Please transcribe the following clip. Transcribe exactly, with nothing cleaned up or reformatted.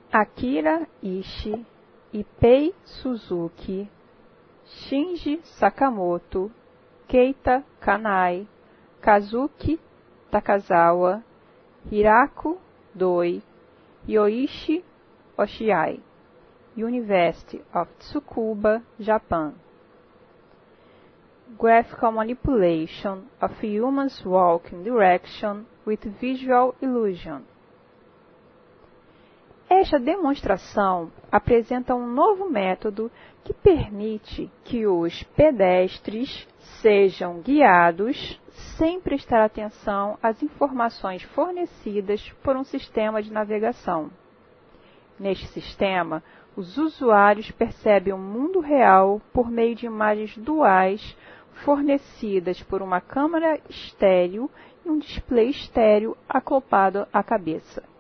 Akira Ishii, Ipei Suzuki, Shinji Sakamoto, Keita Kanai, Kazuki Takazawa, Hiraku Doi, Yoichi Oshiai, University of Tsukuba, Japan. Graphical Manipulation of Humans Walking Direction with Visual Illusion. Esta demonstração apresenta um novo método que permite que os pedestres sejam guiados sem prestar atenção às informações fornecidas por um sistema de navegação. Neste sistema, os usuários percebem o mundo real por meio de imagens duais fornecidas por uma câmera estéreo e um display estéreo acoplado à cabeça.